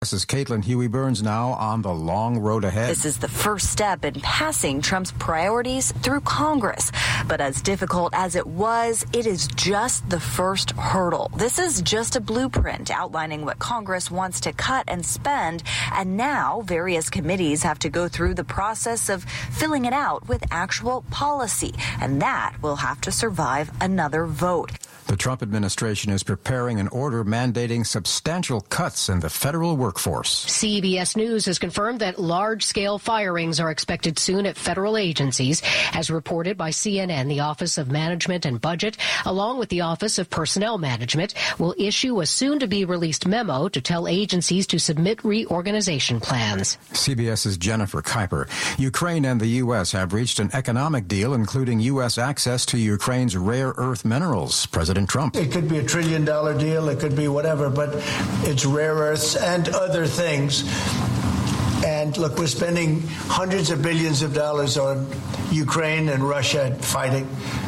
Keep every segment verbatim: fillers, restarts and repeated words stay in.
This is Caitlin Huey-Burns now on the long road ahead. This is the first step in passing Trump's priorities through Congress. But as difficult as it was, it is just the first hurdle. This is just a blueprint outlining what Congress wants to cut and spend. And now various committees have to go through the process of filling it out with actual policy. And that will have to survive another vote. The Trump administration is preparing an order mandating substantial cuts in the federal workforce. C B S News has confirmed that large-scale firings are expected soon at federal agencies. As reported by C N N, the Office of Management and Budget, along with the Office of Personnel Management, will issue a soon-to-be-released memo to tell agencies to submit reorganization plans. CBS's Jennifer Kuiper. Ukraine and the U S have reached an economic deal, including U S access to Ukraine's rare earth minerals. President Trump. It could be a trillion dollar deal, it could be whatever, but it's rare earths and other things. And look, we're spending hundreds of billions of dollars on Ukraine and Russia fighting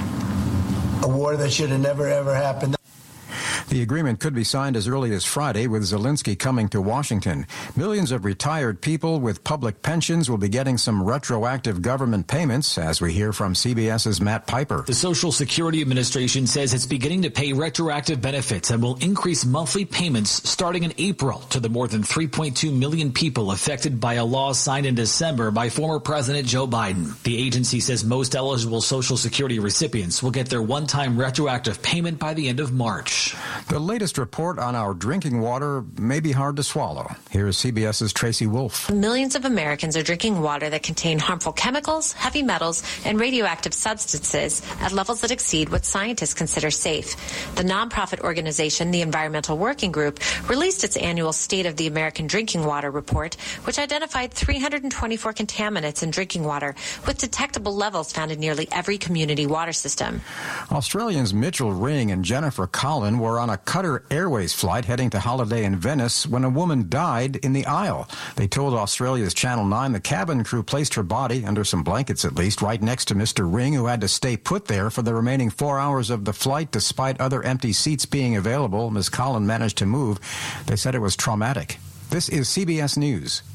a war that should have never, ever happened. The agreement could be signed as early as Friday, with Zelensky coming to Washington. Millions of retired people with public pensions will be getting some retroactive government payments, as we hear from CBS's Matt Piper. The Social Security Administration says it's beginning to pay retroactive benefits and will increase monthly payments starting in April to the more than three point two million people affected by a law signed in December by former President Joe Biden. The agency says most eligible Social Security recipients will get their one-time retroactive payment by the end of March. The latest report on our drinking water may be hard to swallow. Here is CBS's Tracy Wolf. Millions of Americans are drinking water that contain harmful chemicals, heavy metals, and radioactive substances at levels that exceed what scientists consider safe. The nonprofit organization, the Environmental Working Group, released its annual State of the American Drinking Water report, which identified three hundred twenty-four contaminants in drinking water with detectable levels found in nearly every community water system. Australians Mitchell Ring and Jennifer Collin were on a Qatar Airways flight heading to Holiday in Venice when a woman died in the aisle. They told Australia's Channel nine the cabin crew placed her body, under some blankets at least, right next to Mister Ring, who had to stay put there for the remaining four hours of the flight despite other empty seats being available. Miz Collin managed to move. They said it was traumatic. This is C B S News.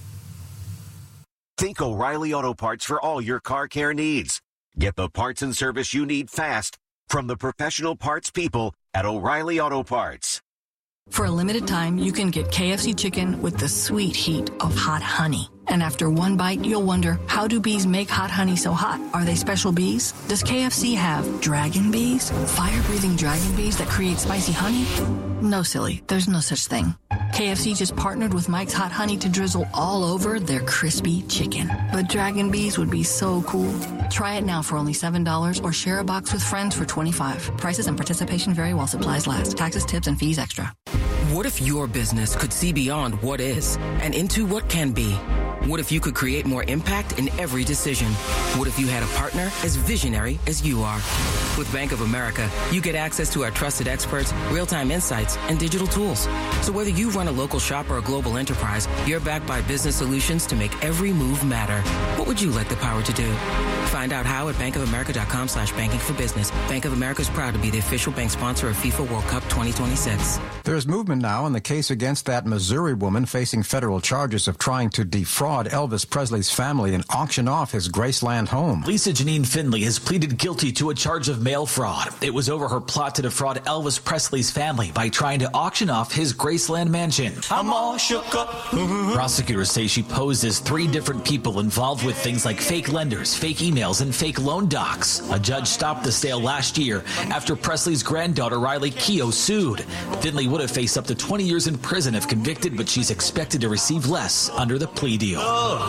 Think O'Reilly Auto Parts for all your car care needs. Get the parts and service you need fast from the professional parts people at O'Reilly Auto Parts. For a limited time, you can get K F C chicken with the sweet heat of hot honey. And after one bite, you'll wonder, how do bees make hot honey so hot? Are they special bees? Does K F C have dragon bees? Fire-breathing dragon bees that create spicy honey? No, silly. There's no such thing. K F C just partnered with Mike's Hot Honey to drizzle all over their crispy chicken. But dragon bees would be so cool. Try it now for only seven dollars or share a box with friends for twenty-five dollars. Prices and participation vary while supplies last. Taxes, tips, and fees extra. What if your business could see beyond what is and into what can be? What if you could create more impact in every decision? What if you had a partner as visionary as you are? With Bank of America, you get access to our trusted experts, real-time insights, and digital tools. So whether you run a local shop or a global enterprise, you're backed by business solutions to make every move matter. What would you like the power to do? Find out how at bankofamerica.com slash banking for business. Bank of America is proud to be the official bank sponsor of FIFA World Cup twenty twenty-six. There's movement now in the case against that Missouri woman facing federal charges of trying to defraud Elvis Presley's family and auction off his Graceland home. Lisa Janine Finley has pleaded guilty to a charge of mail fraud. It was over her plot to defraud Elvis Presley's family by trying to auction off his Graceland mansion. I'm all shook up. Prosecutors say she posed as three different people involved with things like fake lenders, fake emails, and fake loan docs. A judge stopped the sale last year after Presley's granddaughter Riley Keough sued. Finley would have faced up to twenty years in prison if convicted, but she's expected to receive less under the plea deal.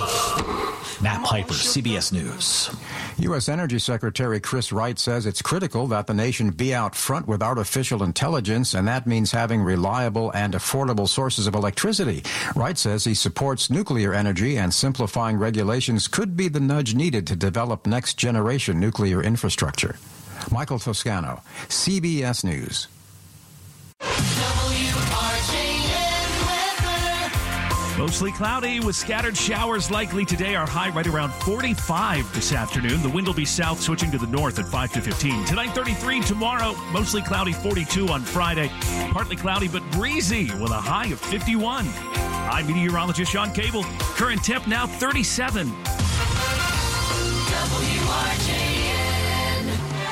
Matt Piper, C B S News. U S Energy Secretary Chris Wright says it's critical that the nation be out front with artificial intelligence, and that means having reliable and affordable sources of electricity. Wright says he supports nuclear energy, and simplifying regulations could be the nudge needed to develop next-generation nuclear infrastructure. Michael Toscano, C B S News. Mostly cloudy with scattered showers likely today. Our high right around forty-five this afternoon. The wind will be south, switching to the north at five to fifteen. Tonight, thirty-three. Tomorrow, mostly cloudy, forty-two on Friday. Partly cloudy but breezy with a high of fifty-one. I'm meteorologist Sean Cable. Current temp now thirty-seven. W R J N.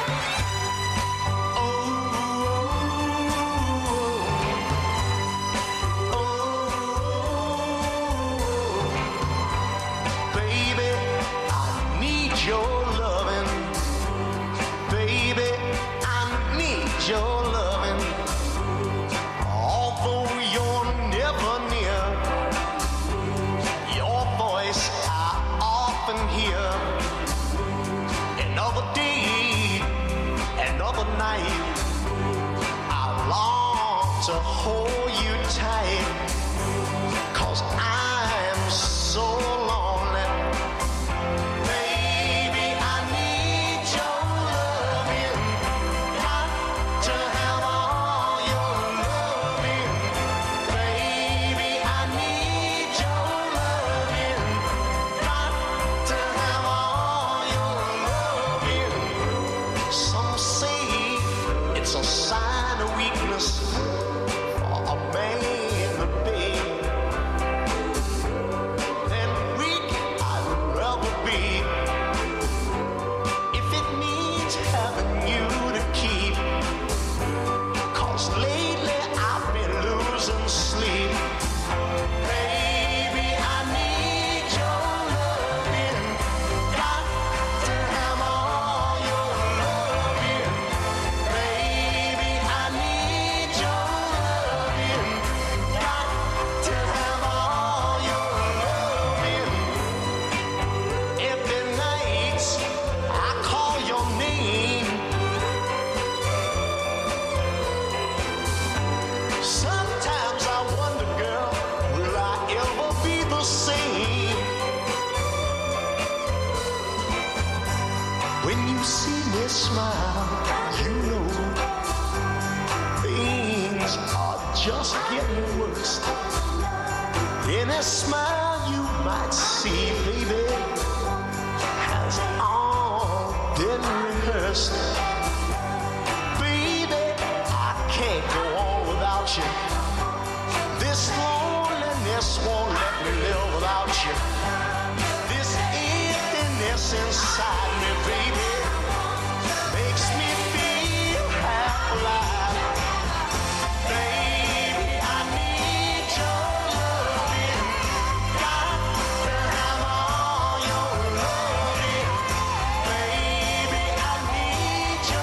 Baby, I need your loving. Baby, I need your loving. Although you're never near, your voice I often hear. Another day, another night, I long to hold you tight, 'cause I'm so lonely. Baby, I need your loving. Got to have all your loving. Baby, I need your loving. Got to have all your loving. Some say it's a sign of weakness for a man to be. And weak I'd rather be, if it means having you to keep. 'Cause lately I've been losing sleep. Baby, I need your loving. Got to have all your loving. Baby, I need your loving. Got to have all your loving. Every night I call your name. Sometimes I wonder, girl, will I ever be the same? When you see me smile, you know things are just getting worse. Any smile you might see, baby, has all been rehearsed. Baby, I can't go on without you. This loneliness won't let me live without you. This emptiness inside me, baby, makes me feel half alive. Baby, I need your loving. Got to have all your loving. Baby, I need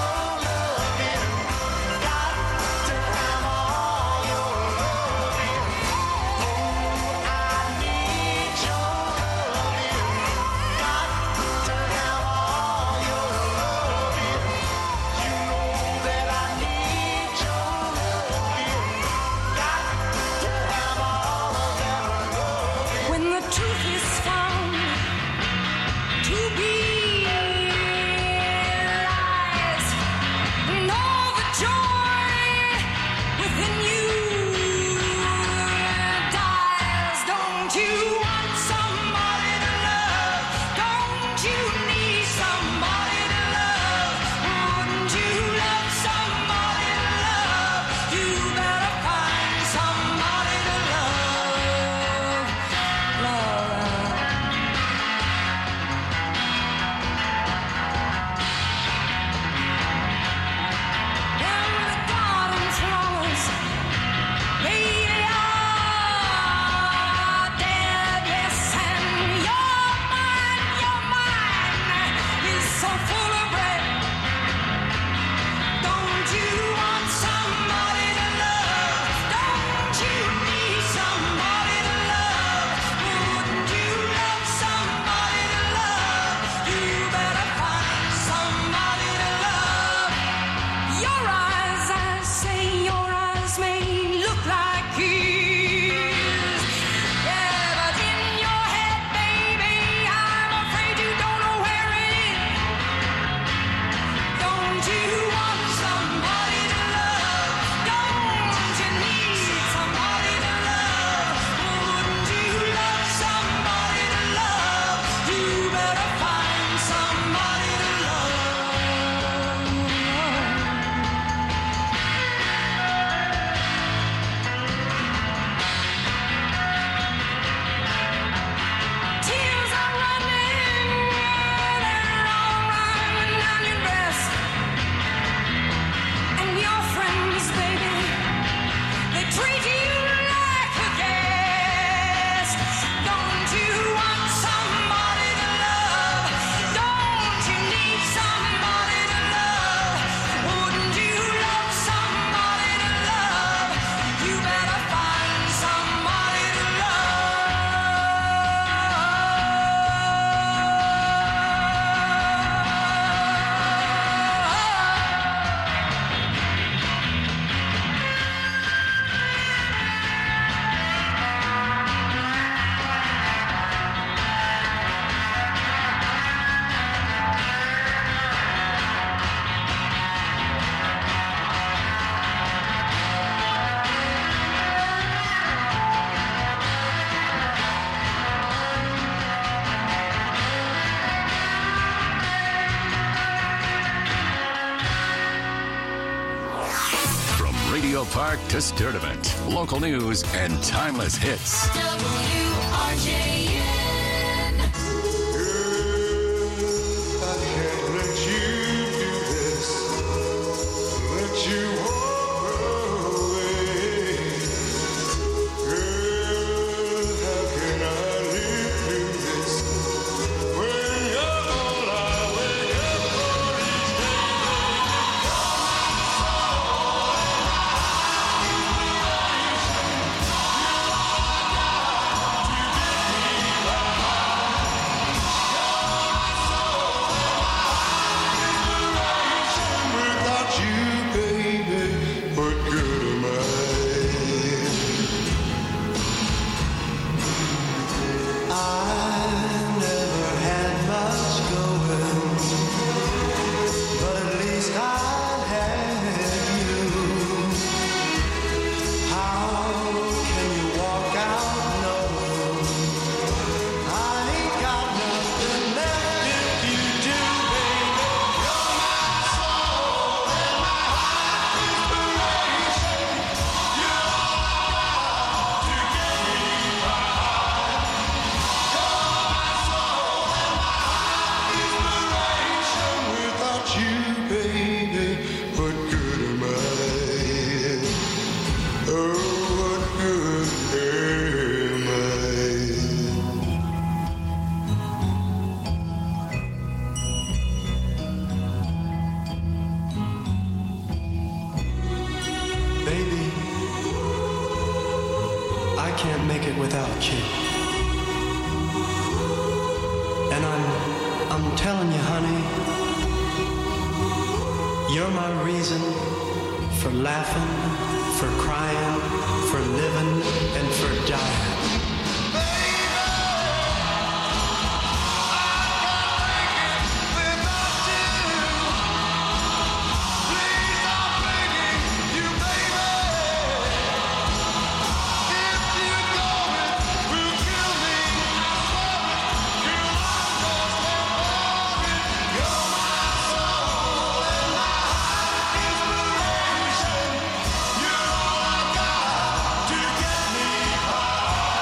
Park to Sturdivant. Local news and timeless hits. W R J N. I can't let you do this. Let you walk away. Girl, how can I live through this? When you're all I wake up for each without you, baby, what good am I? I never had much going, but at least I had you. How can you walk out knowing I ain't got nothing left if you do, baby? You're my soul and my heart inspiration. You're all I got to get me by. You're my soul and my heart inspiration. Without you, baby, what good am I? Oh, what good am I? Baby, I can't make it without you. And I'm, I'm telling you, honey, you're my reason for laughing, for crying, for living, and for dying. To get me by.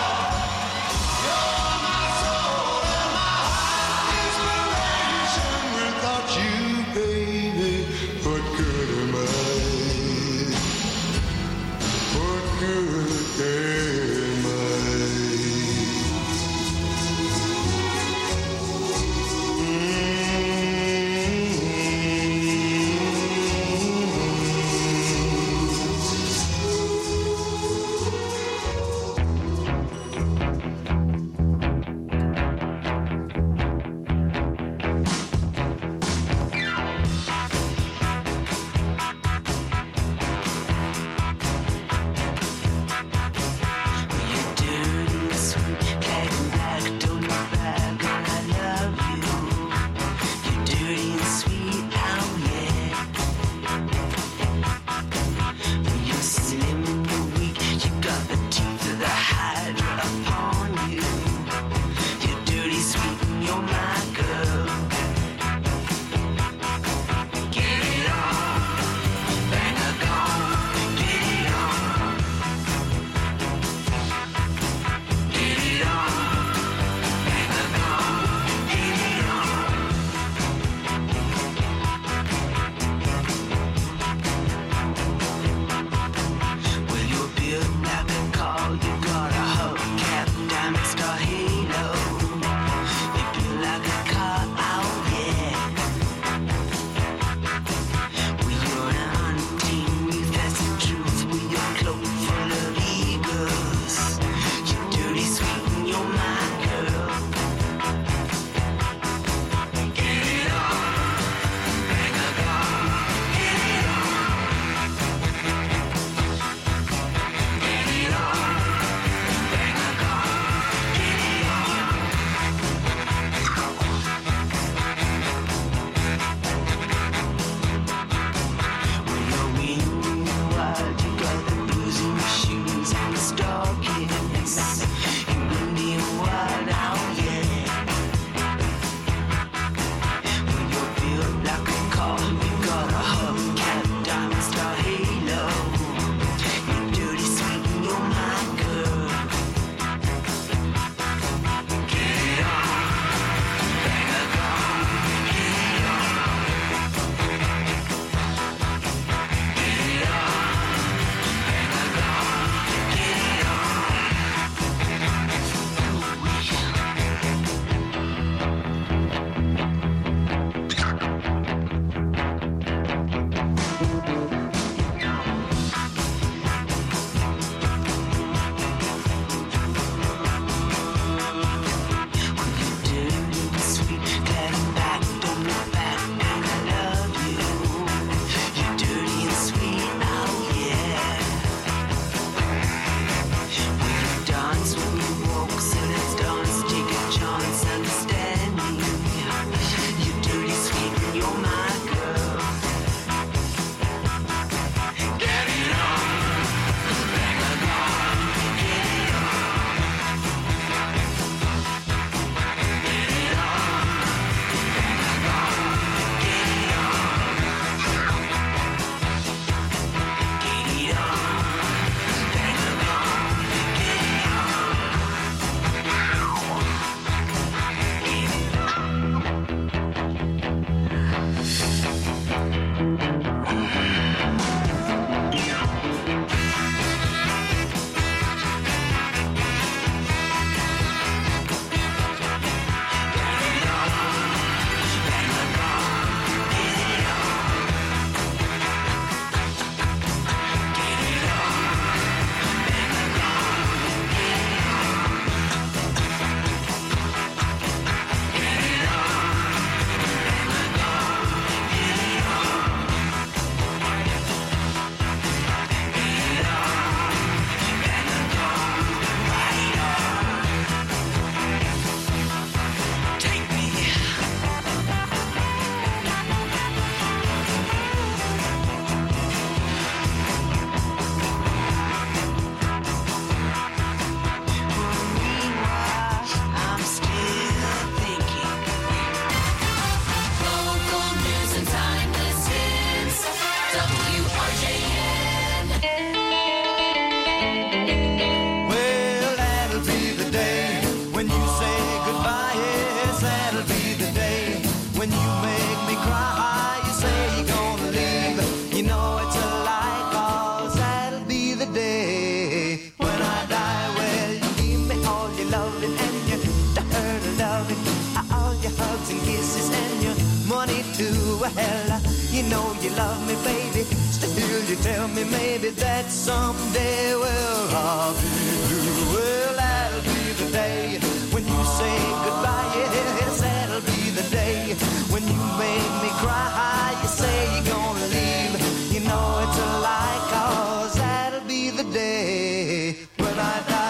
loving and your dirty loving, all your hugs and kisses and your money too. Well, you know you love me, baby. Still you tell me maybe that someday, well, I'll be blue. Well, that'll be the day when you say goodbye. Yes, that'll be the day when you make me cry. You say you're gonna leave. You know it's a lie, 'cause that'll be the day when I die.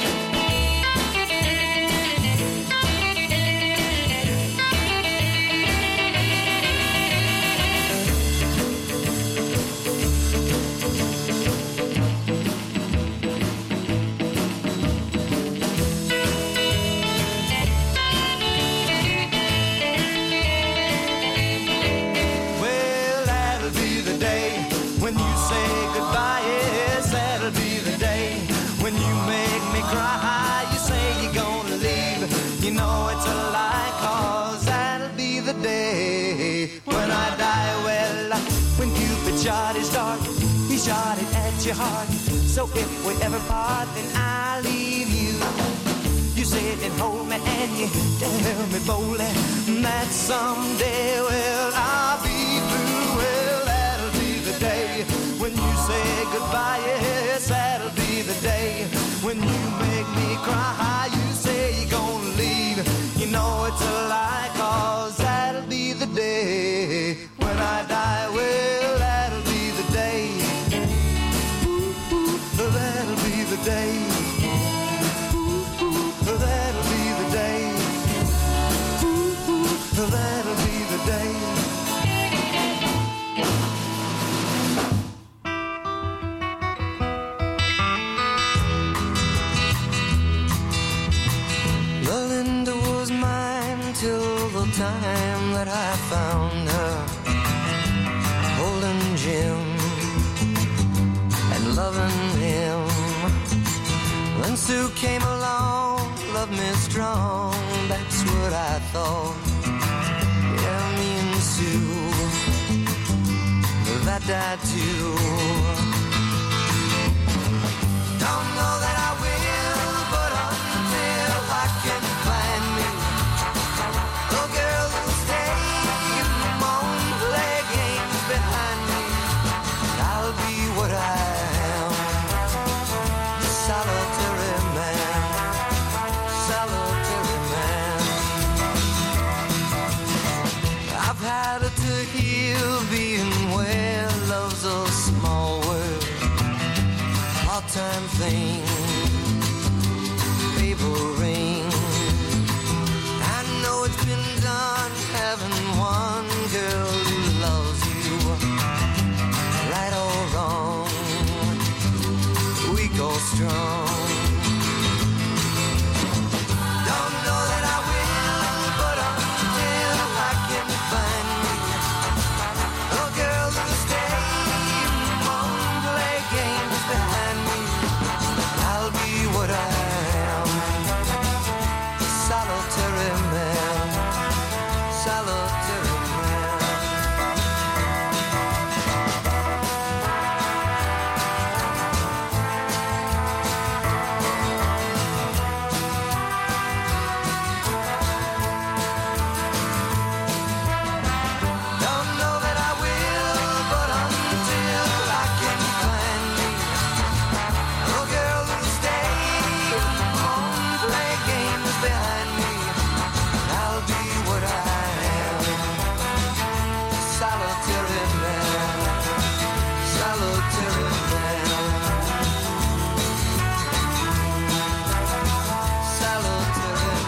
Shot his dart, he shot it at your heart. So if we ever part, then I'll leave you. You sit and hold me and you tell me boldly that someday, well, I'll be blue. Well, that'll be the day when you say goodbye. Yes, that'll be the day when you make me cry. You say you're gonna leave. You know it's a lie, 'cause that'll be the day when I die. Well, that'll be the day. Ooh, ooh, that'll be the day. Ooh, ooh, that'll be the day. Ooh, ooh, that'll be the day. Linda was mine till the time that I found her holding Jim and loving him. When Sue came along, loved me strong, that's what I thought. Yeah, me and Sue, that died too. Don't know that I will, but until I can find me a girl who'll stay among play games behind me, I'll be what I am, solitary man, solitary man. I've had it to heal being where love's a small world, part-time thing, favoring. I know it's been done having one girl who loves you, right or wrong, weak or strong. Don't know that I will, but until I can find me a girl who'll stay among play games behind me, I'll be what I am, solitary man, solitary man. Don't know that I will, but until I can find me a girl who'll stay home, play games behind me, I'll be what I am, solitary man, solitary man, solitary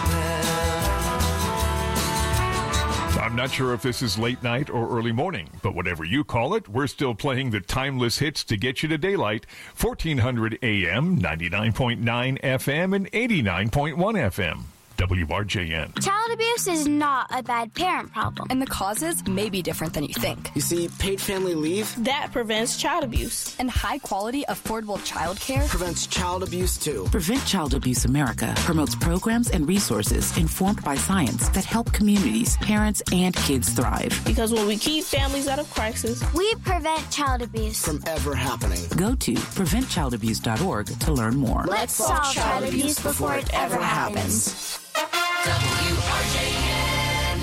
man. I'm not sure if this is late night or early morning, but whatever you call it, we're still playing the timeless hits to get you to daylight. fourteen hundred A M, ninety-nine point nine F M, and eighty-nine point one F M. W R J N. Child abuse is not a bad parent problem. And the causes may be different than you think. You see, paid family leave, that prevents child abuse. And high-quality, affordable child care prevents child abuse, too. Prevent Child Abuse America promotes programs and resources informed by science that help communities, parents, and kids thrive. Because when we keep families out of crisis, we prevent child abuse from ever happening. Go to prevent child abuse dot org to learn more. Let's solve child abuse before it ever happens. W R J N.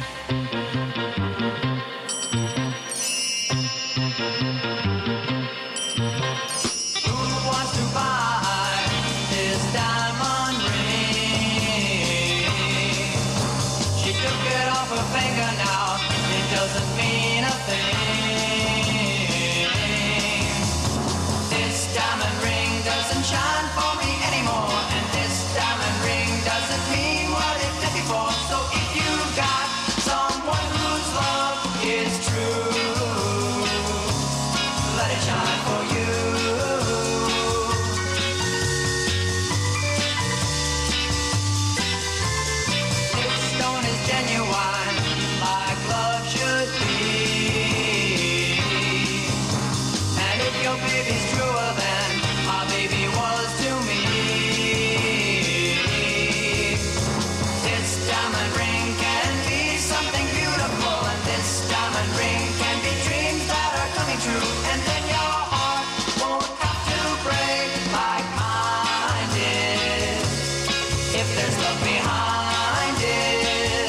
Who wants to buy this diamond ring? She took it off her finger now. It doesn't mean a thing. This diamond ring doesn't shine for me anymore, and this diamond ring doesn't mean what it did before. So if you got someone whose love is true, let it shine for you. This stone is genuine, like love should be. And if your baby's truer than my baby was to me, this diamond ring can be something beautiful, and this diamond ring can be dreams that are coming true. And then your heart won't have to break like mine did, if there's love behind it.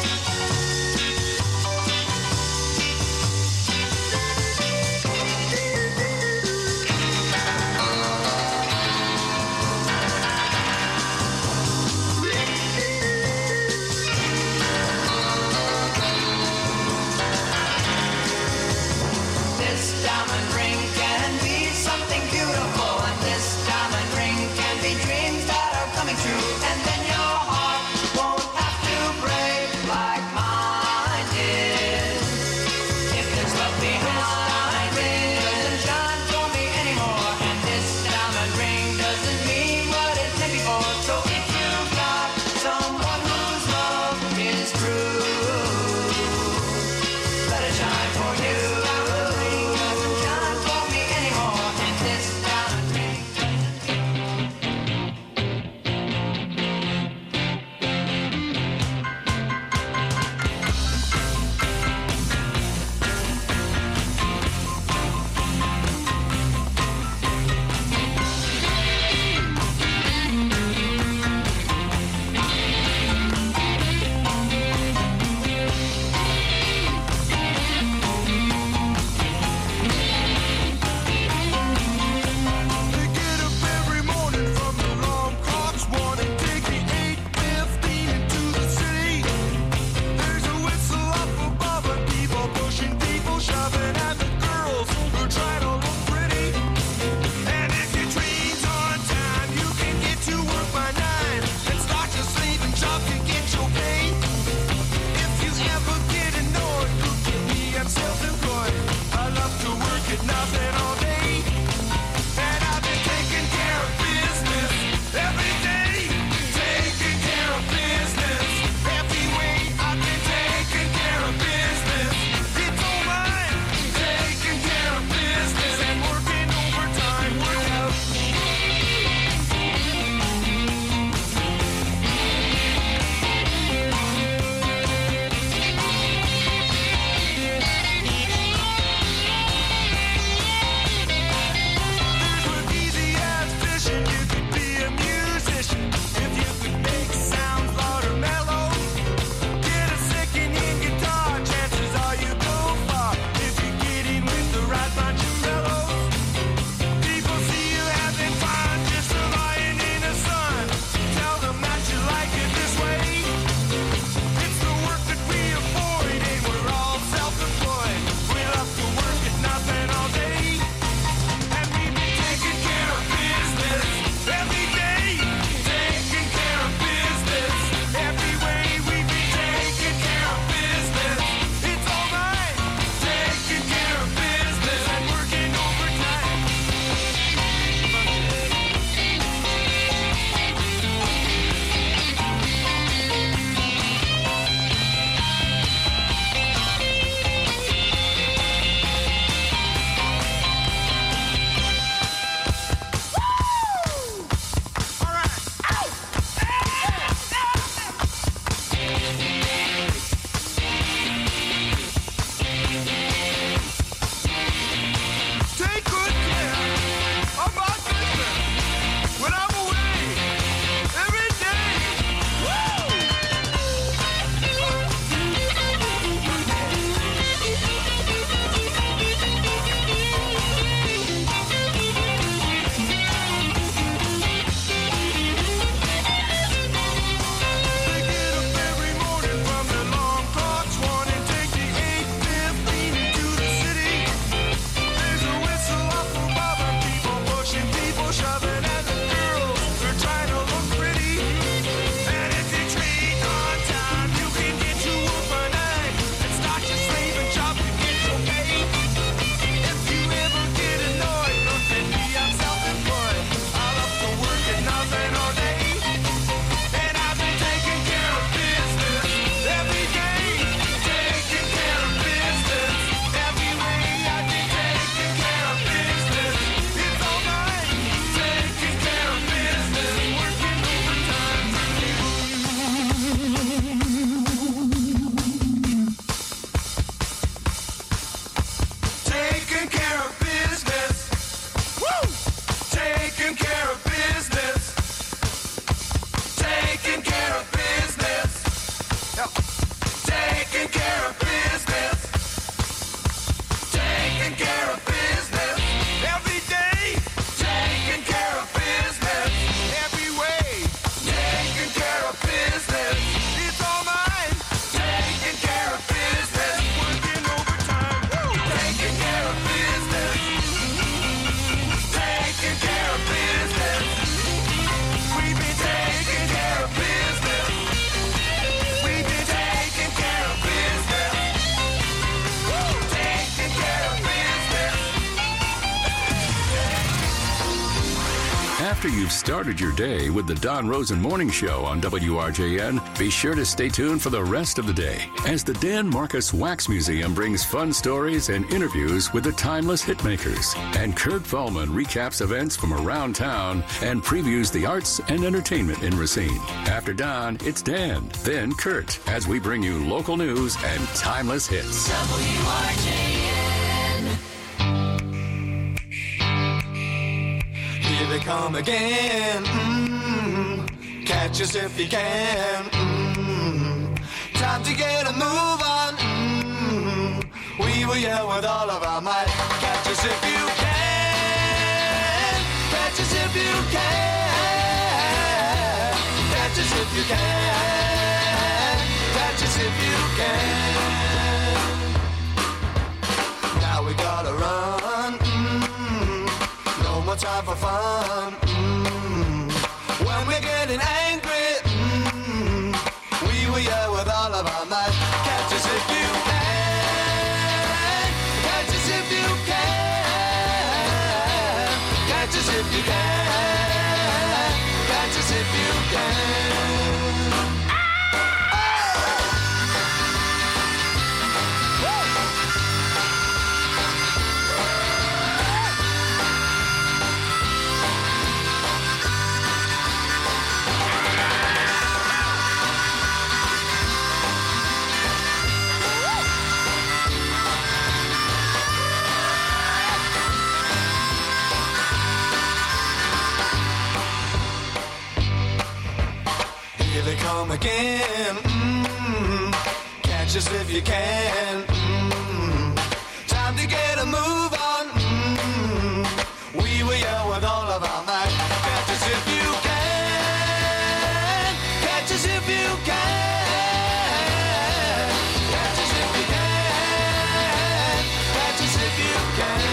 This diamond ring can be something beautiful, and this diamond ring can be dreams that are coming true. And then your heart After you've started your day with the Don Rosen Morning Show on W R J N, be sure to stay tuned for the rest of the day as the Dan Marcus Wax Museum brings fun stories and interviews with the timeless hitmakers. And Kurt Fallman recaps events from around town and previews the arts and entertainment in Racine. After Don, it's Dan, then Kurt, as we bring you local news and timeless hits. W R J N. Here they come again. Mm-hmm. Catch us if you can. Mm-hmm. Time to get a move on. Mm-hmm. We will yell with all of our might. Catch us if you can. Catch us if you can. Catch us if you can. Catch us if you can. Now we gotta run. Mm-hmm. No more time for fun. Mm-hmm. When we're getting angry, mm-hmm. we will yell with all of our might. Catch us if you can. Catch us if you can. Catch us if you can. Catch us if you can. Come again. Mm-hmm. Catch us if you can. Mm-hmm. Time to get a move on. Mm-hmm. We will yell with all of our might. Catch us if you can. Catch us if you can. Catch us if you can. Catch us if you can.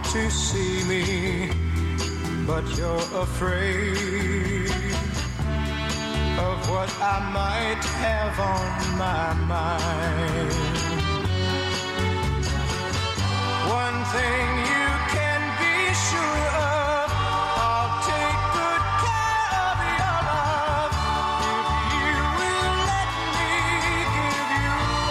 to see me, but you're afraid of what I might have on my mind. One thing you can be sure of, I'll take good care of your love if you will let me give you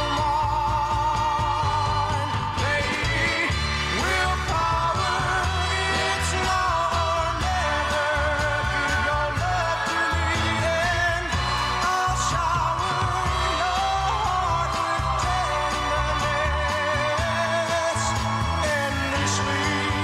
mine. Lady, willpower, it's now or never. Give your love to me and I'll shower your heart with tenderness endlessly.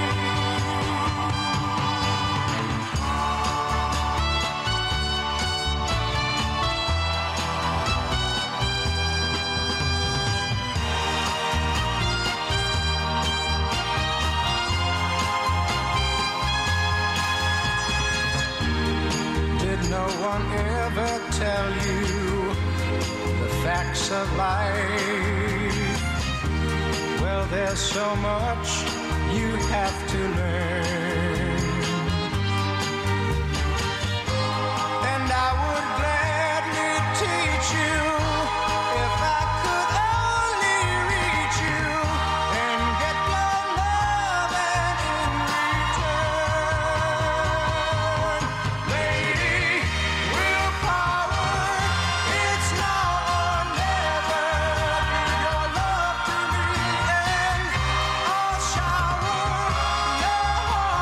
Did no one ever tell you the facts of life? Well, there's so much you have to learn, and I would gladly teach you if I could only reach you and get your love and in return. Lady, willpower, it's now or never. Give your love to me and I'll shower your heart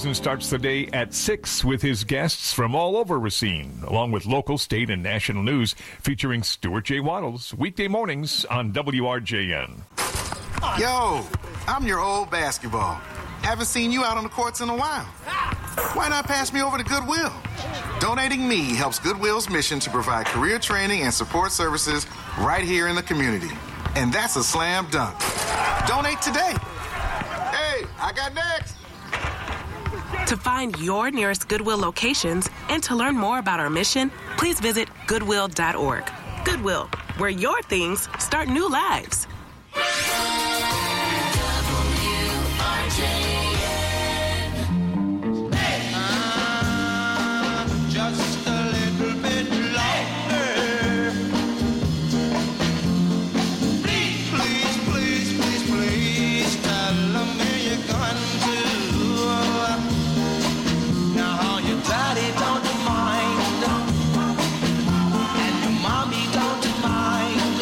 Rosen starts the day at six with his guests from all over Racine, along with local, state, and national news featuring Stuart J. Waddles, weekday mornings on W R J N. Yo, I'm your old basketball. Haven't seen you out on the courts in a while. Why not pass me over to Goodwill? Donating me helps Goodwill's mission to provide career training and support services right here in the community. And that's a slam dunk. Donate today. Hey, I got next. To find your nearest Goodwill locations and to learn more about our mission, please visit goodwill dot org. Goodwill, where your things start new lives. Just a little bit longer. Please, please, please, please, please tell me you're going to. Now your daddy don't mind, and your mommy don't mind.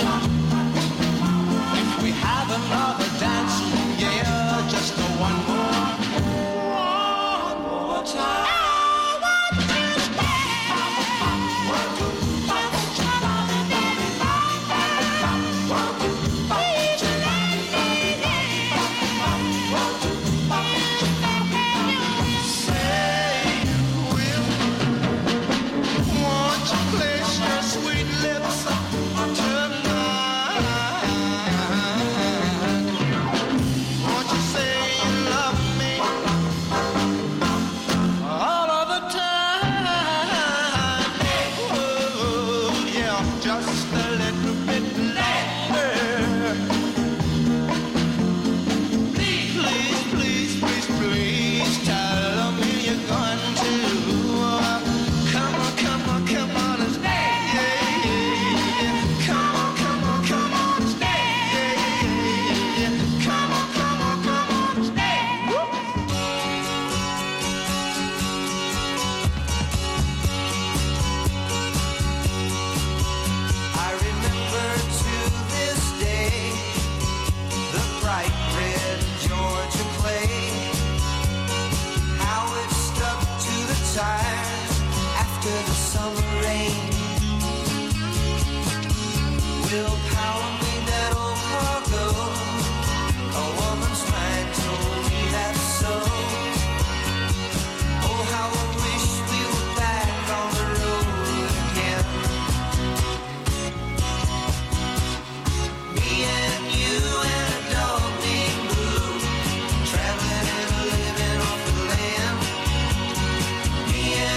If we have another dance, yeah, just a one more, one more time.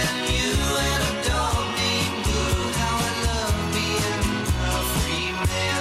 Man.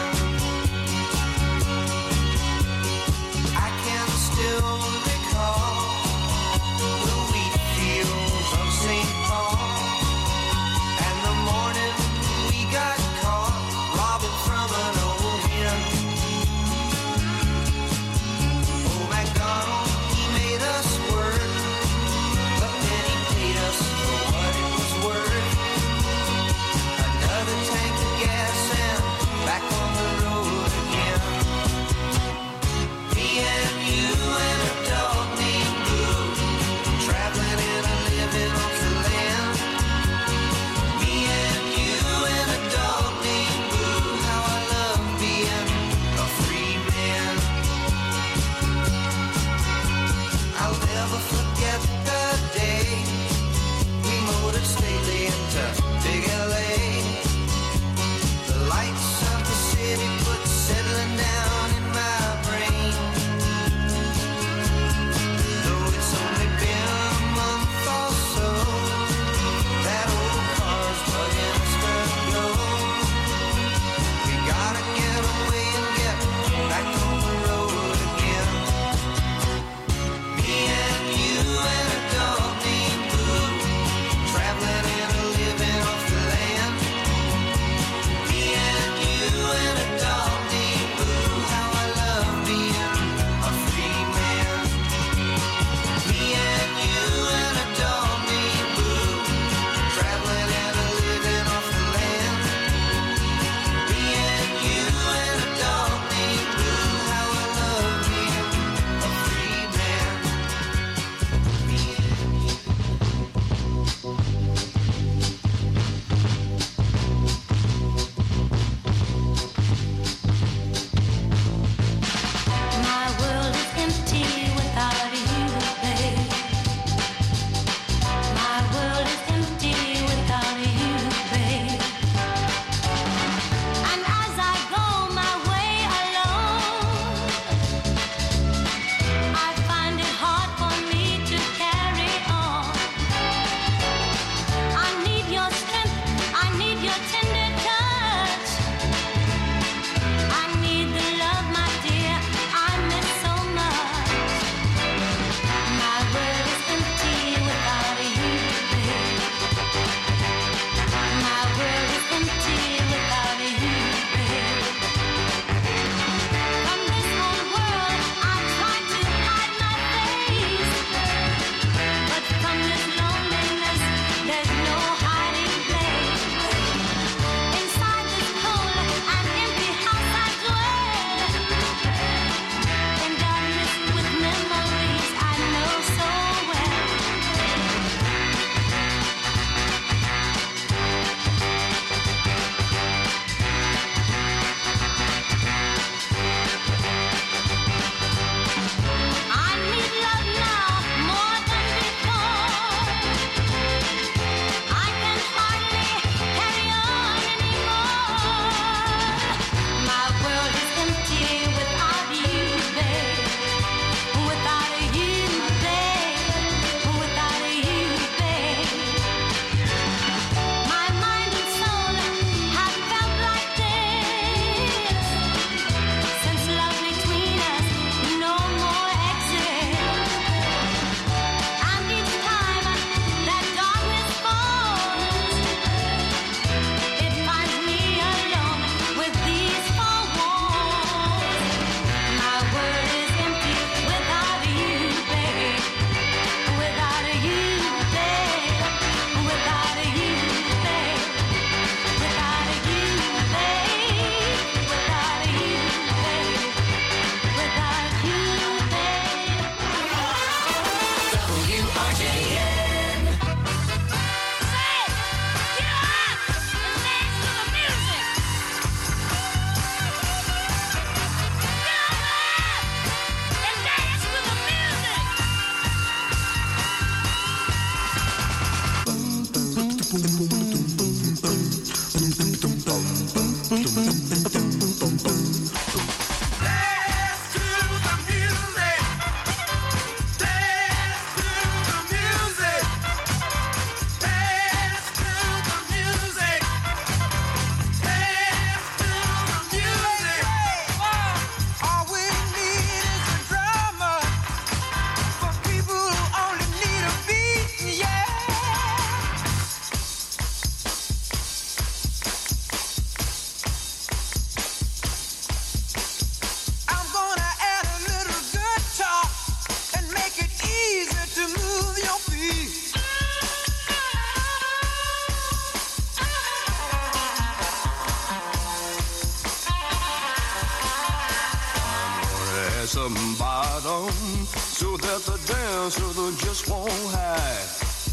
Some bottom so that the dancer just won't hide.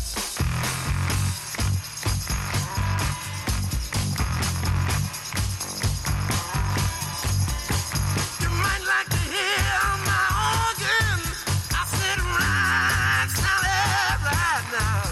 You might like to hear my organ. I said right, sound it right now.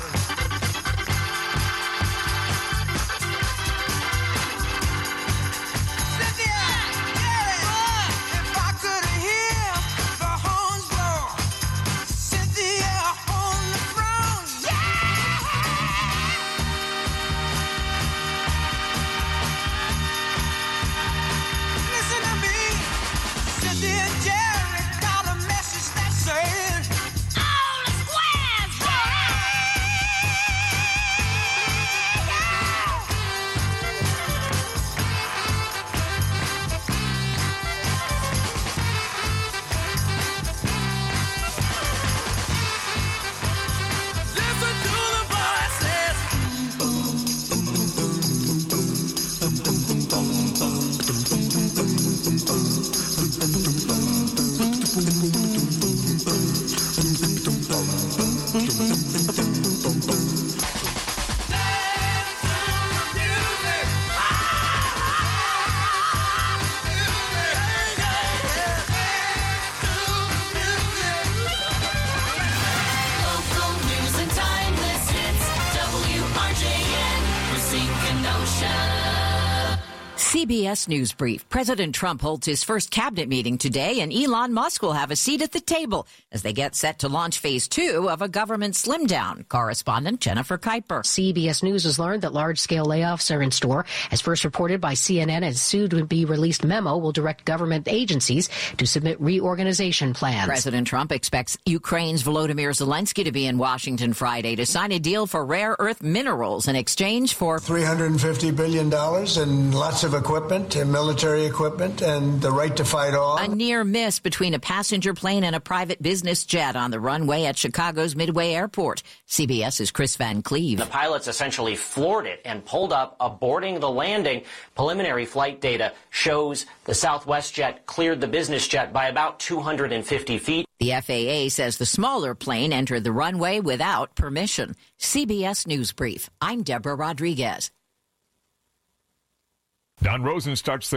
C B S News Brief. President Trump holds his first cabinet meeting today, and Elon Musk will have a seat at the table as they get set to launch phase two of a government slim down. Correspondent Jennifer Kuiper. C B S News has learned that large-scale layoffs are in store. As first reported by C N N, a soon-to-be-released memo will direct government agencies to submit reorganization plans. President Trump expects Ukraine's Volodymyr Zelensky to be in Washington Friday to sign a deal for rare earth minerals in exchange for three hundred fifty billion dollars and lots of equipment and military equipment and the right to fight on. A near miss between a passenger plane and a private business jet on the runway at Chicago's Midway Airport. CBS's Chris Van Cleve. The pilots essentially floored it and pulled up, aborting the landing. Preliminary flight data shows the Southwest jet cleared the business jet by about two hundred fifty feet. The F A A says the smaller plane entered the runway without permission. C B S News Brief. I'm Deborah Rodriguez. Don Rosen starts the